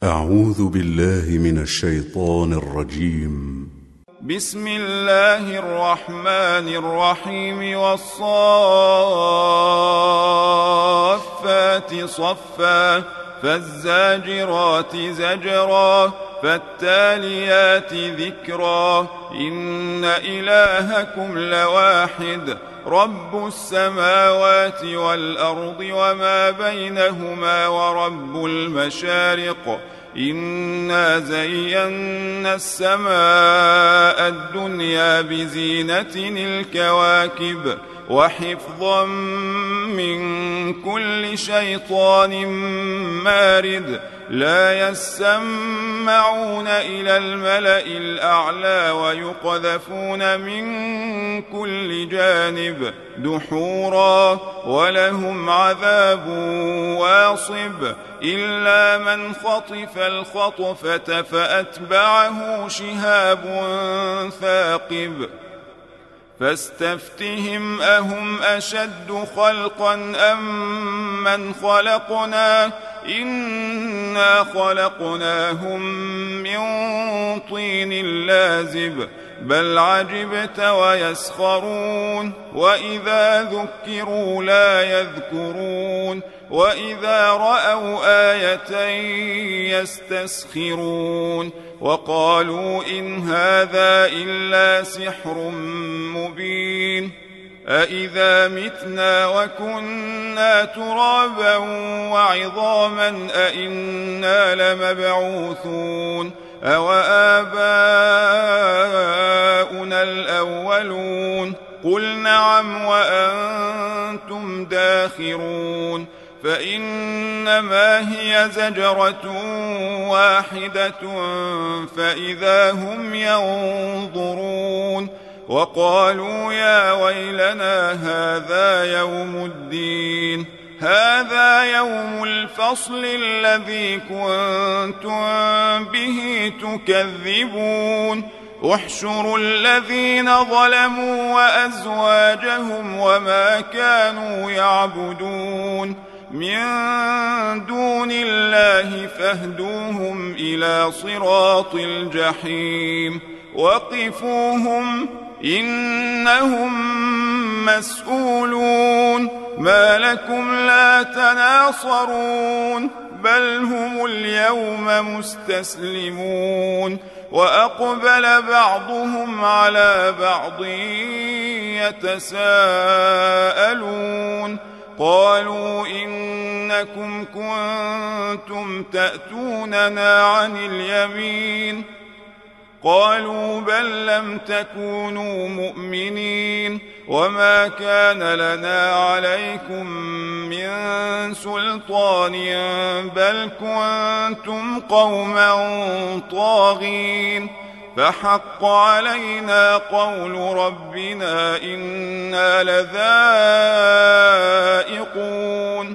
أعوذ بالله من الشيطان الرجيم. بسم الله الرحمن الرحيم. والصافات صفا فالزاجرات زجرا فالتاليات ذكرا إن إلهكم لواحد رب السماوات والأرض وما بينهما ورب المشارق إنا زينا السماء الدنيا بزينة الكواكب وحفظا من كل شيطان مارد لا يسمعون إلى الملأ الأعلى ويقذفون من كل جانب دحورا ولهم عذاب واصب إلا من خطف الخطفة فأتبعه شهاب ثاقب فاستفتهم أهم أشد خلقا أم من خلقنا إنا خلقناهم من طين لازب بل عجبت ويسخرون وإذا ذكروا لا يذكرون وإذا رأوا آية يستسخرون وقالوا إن هذا إلا سحر مبين أإذا متنا وكنا ترابا وعظاما أإنا لمبعوثون أوآباؤنا الأولون قل نعم وأنتم داخرون فإنما هي زجرة واحدة فإذا هم ينظرون وقالوا يا ويلنا هذا يوم الدين هذا يوم الفصل الذي كنتم به تكذبون احشروا الذين ظلموا وأزواجهم وما كانوا يعبدون من دون الله فاهدوهم إلى صراط الجحيم وقفوهم إنهم مسؤولون ما لكم لا تناصرون بل هم اليوم مستسلمون وأقبل بعضهم على بعض يتساءلون قالوا إنكم كنتم تأتوننا عن اليمين قالوا بل لم تكونوا مؤمنين وما كان لنا عليكم من سلطان بل كنتم قوما طاغين فحق علينا قول ربنا إنا لذائقون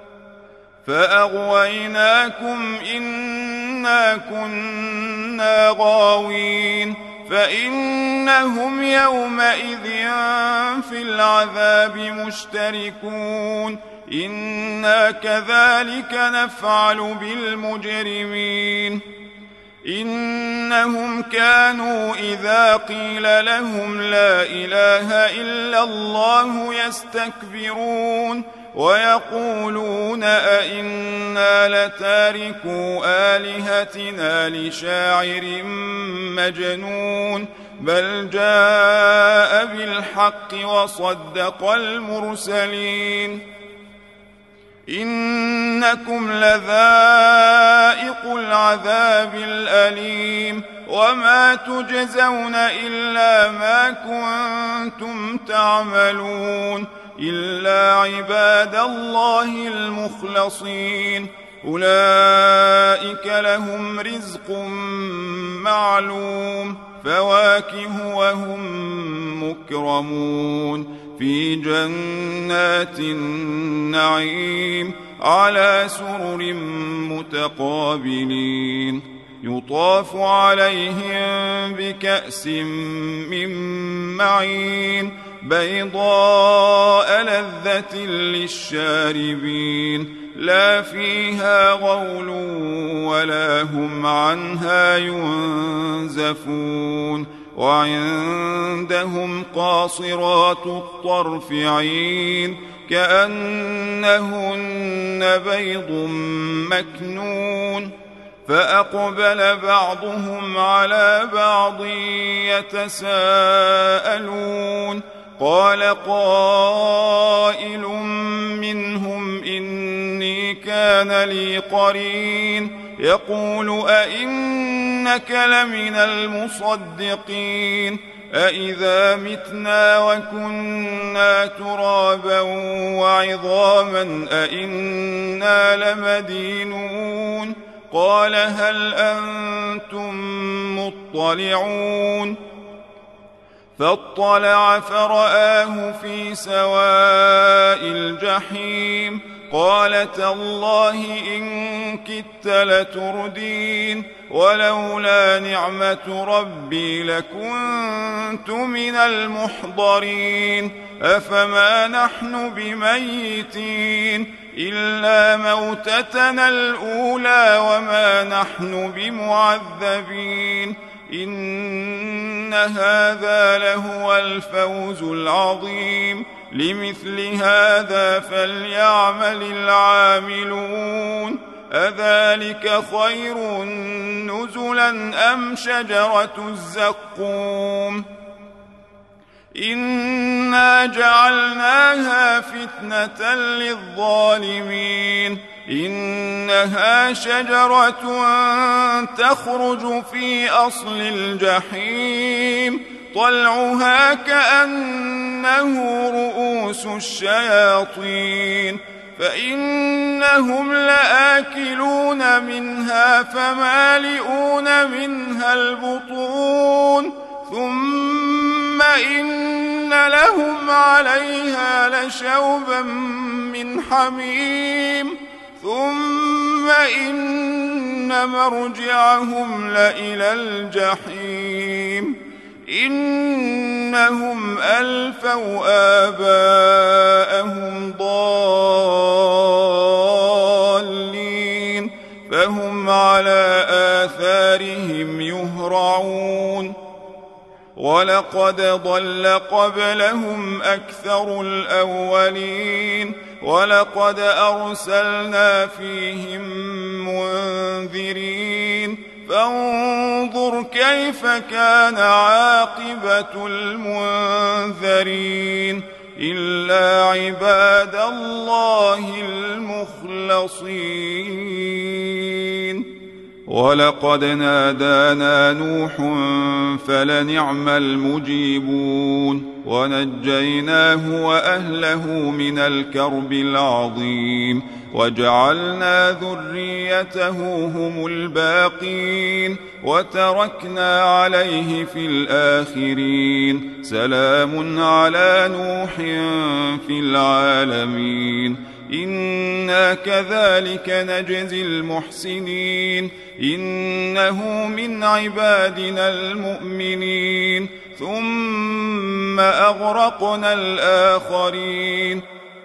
فأغويناكم إنا كنا غاوين فإنهم يومئذ في العذاب مشتركون إنا كذلك نفعل بالمجرمين إنهم كانوا إذا قيل لهم لا إله إلا الله يستكبرون ويقولون أئنا لتاركو آلهتنا لشاعر مجنون بل جاء بالحق وصدق المرسلين إنكم لذائق العذاب الأليم وما تجزون إلا ما كنتم تعملون إلا عباد الله المخلصين أولئك لهم رزق معلوم فواكه وهم مكرمون في جنات النعيم على سرر متقابلين يطاف عليهم بكأس من معين بيضاء لذة للشاربين لا فيها غول ولا هم عنها ينزفون وعندهم قاصرات الطرف عين كأنهن بيض مكنون فأقبل بعضهم على بعض يتساءلون قال قائل منهم إني كان لي قرين يقول أئنك لمن المصدقين أئذا متنا وكنا ترابا وعظاما أئنا لمدينون قال هل أنتم مطلعون فاطلع فرآه في سواء الجحيم قال تالله إن كدت لتردين ولولا نعمة ربي لكنت من المحضرين أفما نحن بميتين إلا موتتنا الأولى وما نحن بمعذبين إن هذا لهو الفوز العظيم لمثل هذا فليعمل العاملون أذلك خير نزلا أم شجرة الزقوم إنا جعلناها فتنة للظالمين إنها شجرة تخرج في أصل الجحيم طلعها كأنه رؤوس الشياطين فإنهم لآكلون منها فمالئون منها البطون ثم إن لهم عليها لشوبا من حميم ثم إن مرجعهم لإلى الجحيم إنهم ألفوا آباءهم ضالين فهم على آثارهم يهرعون ولقد ضل قبلهم أكثر الأولين ولقد أرسلنا فيهم منذرين فانظر كيف كان عاقبة المنذرين إلا عباد الله المخلصين ولقد نادانا نوح فلنعم المجيبون ونجيناه وأهله من الكرب العظيم وجعلنا ذريته هم الباقين وتركنا عليه في الآخرين سلام على نوح في العالمين إنا كذلك نجزي المحسنين إنه من عبادنا المؤمنين ثم أغرقنا الآخرين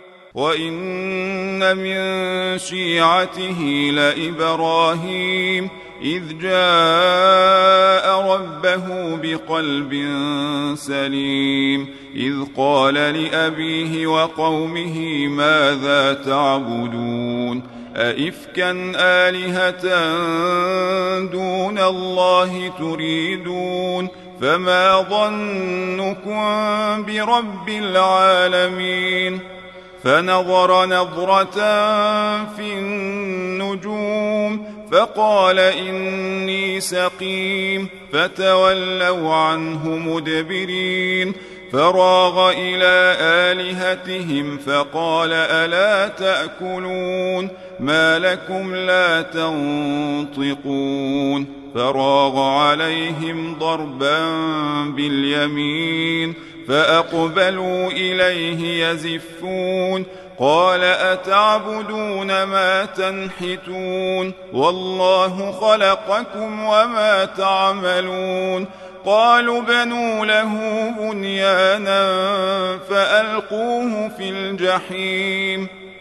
وإن من شيعته لإبراهيم إذ جاء ربه بقلب سليم إذ قال لأبيه وقومه ماذا تعبدون أئفكا آلهة دون الله تريدون فما ظنكم برب العالمين فنظر نظرة في النجوم فقال إني سقيم فتولوا عنه مدبرين فراغ إلى آلهتهم فقال ألا تأكلون ما لكم لا تنطقون فراغ عليهم ضربا باليمين فأقبلوا إليه يزفون قال أتعبدون ما تنحتون والله خلقكم وما تعملون قالوا بنوا له بنيانا فألقوه في الجحيم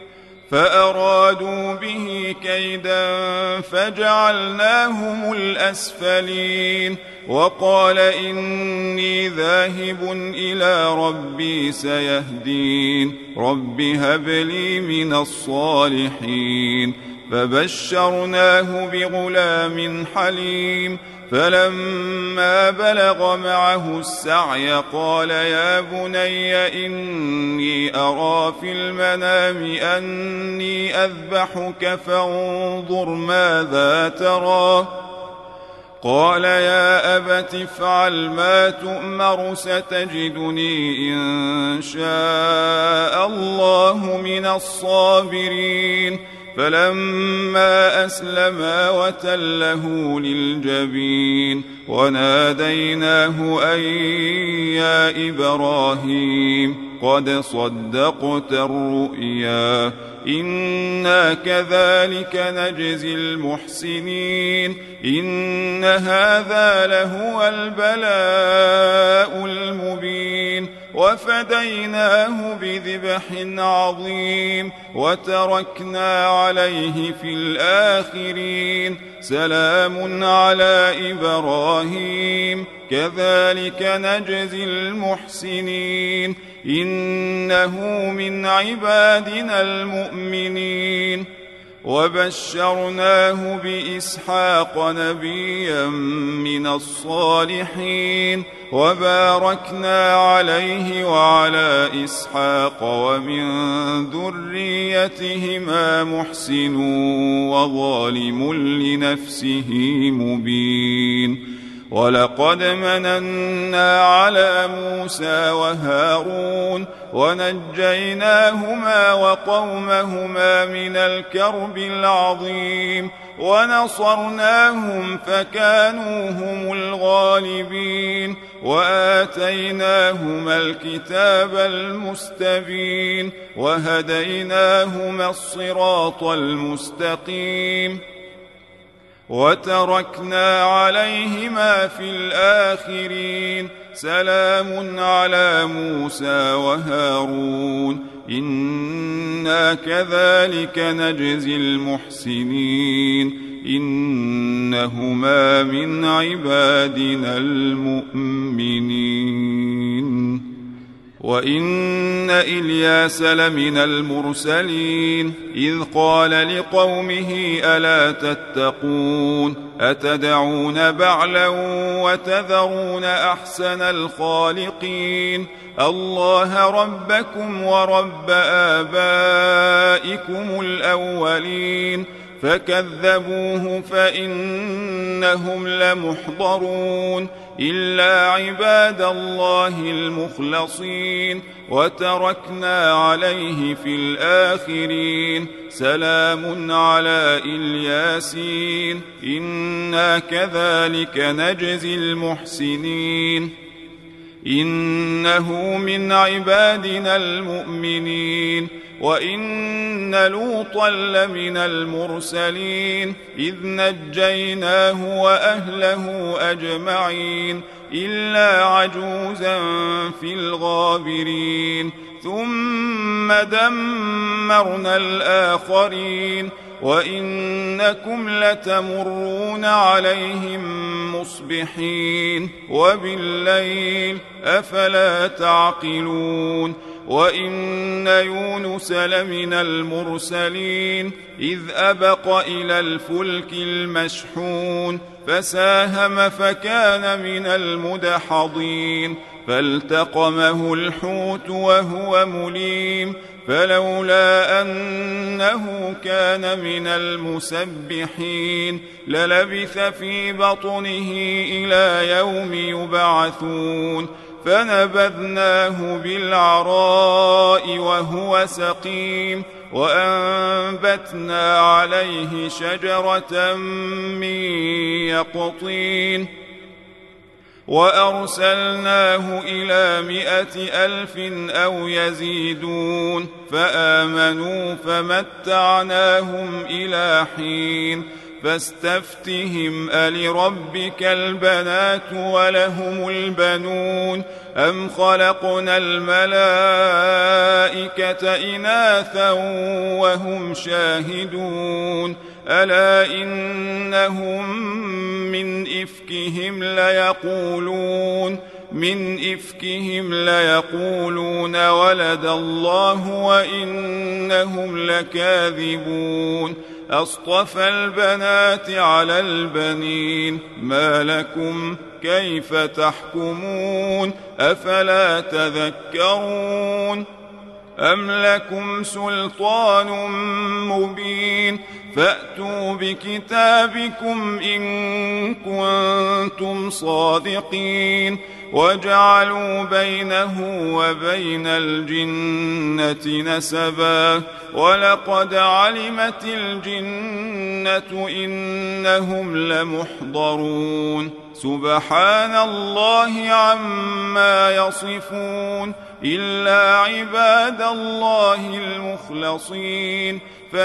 فأرادوا به كيدا فجعلناهم الأسفلين وقال إني ذاهب إلى ربي سيهدين رب هب لي من الصالحين فبشرناه بغلام حليم فلما بلغ معه السعي قال يا بني إني أرى في المنام أني أذبحك فانظر ماذا ترى قال يا أبت افعل ما تؤمر ستجدني إن شاء الله من الصابرين فلما أسلما وتله للجبين وناديناه أن يا إبراهيم قد صدقت الرؤيا إنا كذلك نجزي المحسنين إن هذا لهو البلاء المبين وفديناه بذبح عظيم وتركنا عليه في الآخرين سلام على إبراهيم كذلك نجزي المحسنين إنه من عبادنا المؤمنين وبشرناه بإسحاق نبيا من الصالحين وباركنا عليه وعلى إسحاق ومن ذريتهما محسن وظالم لنفسه مبين ولقد مننا على موسى وهارون ونجيناهما وقومهما من الكرب العظيم ونصرناهم فكانوا هم الغالبين وآتيناهما الكتاب المستبين وهديناهما الصراط المستقيم وتركنا عليهما في الآخرين سلام على موسى وهارون إنا كذلك نجزي المحسنين إنهما من عبادنا المؤمنين وإن إلياس لمن المرسلين إذ قال لقومه ألا تتقون أتدعون بعلا وتذرون أحسن الخالقين الله ربكم ورب آبائكم الأولين فكذبوه فإنهم لمحضرون إلا عباد الله المخلصين وتركنا عليه في الآخرين سلام على الياسين إنا كذلك نجزي المحسنين إنه من عبادنا المؤمنين وإن لوطا لمن المرسلين إذ نجيناه وأهله أجمعين إلا عجوزا في الغابرين ثم دمرنا الآخرين وإنكم لتمرون عليهم مصبحين وبالليل أفلا تعقلون وإن يونس لمن المرسلين إذ أبق إلى الفلك المشحون فساهم فكان من المدحضين فالتقمه الحوت وهو مليم فلولا أنه كان من المسبحين للبث في بطنه إلى يوم يبعثون فنبذناه بالعراء وهو سقيم وأنبتنا عليه شجرة من يقطين وأرسلناه إلى 100,000 أو يزيدون فآمنوا فمتعناهم إلى حين فاستفتهم ألربك البنات ولهم البنون أم خلقنا الملائكة إناثا وهم شاهدون ألا إنهم من إفكهم ليقولون ولد الله وإنهم لكاذبون أصطفى البنات على البنين ما لكم كيف تحكمون أفلا تذكرون أم لكم سلطان مبين فأتوا بكتابكم إن كنتم صادقين وجعلوا بينه وبين الجنة نسبا ولقد علمت الجنة إنهم لمحضرون سبحان الله عما يصفون إلا عباد الله المخلصين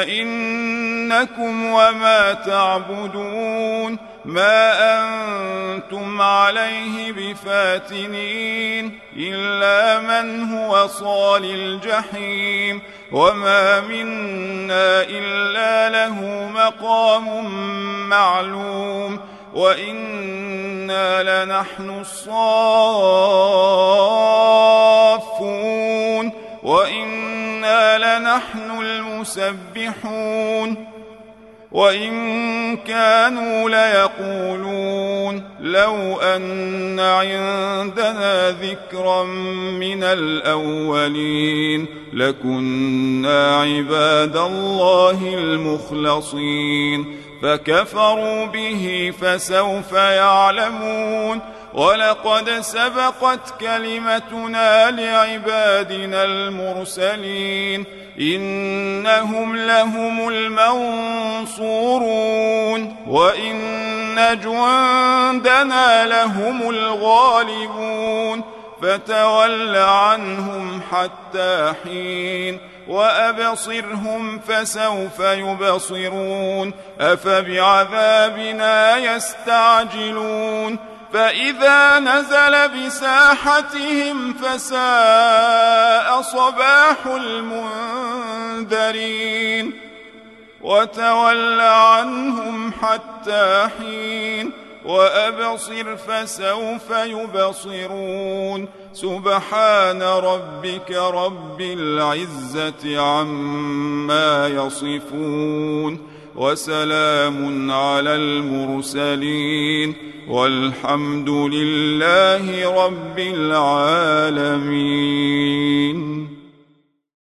فإنكم وما تعبدون ما أنتم عليه بفاتنين إلا من هو صال الجحيم وما منا إلا له مقام معلوم وإنا لنحن الصافون وإنا لنحن المسبحون وإن كانوا ليقولون لو أن عندنا ذكرا من الأولين لكنا عباد الله المخلصين فكفروا به فسوف يعلمون ولقد سبقت كلمتنا لعبادنا المرسلين إنهم لهم المنصورون وإن جندنا لهم الغالبون فتول عنهم حتى حين وأبصرهم فسوف يبصرون أفبعذابنا يستعجلون فإذا نزل بساحتهم فساء صباح المنذرين وتول عنهم حتى حين وأبصر فسوف يبصرون سبحان ربك رب العزة عما يصفون وسلام على المرسلين والحمد لله رب العالمين.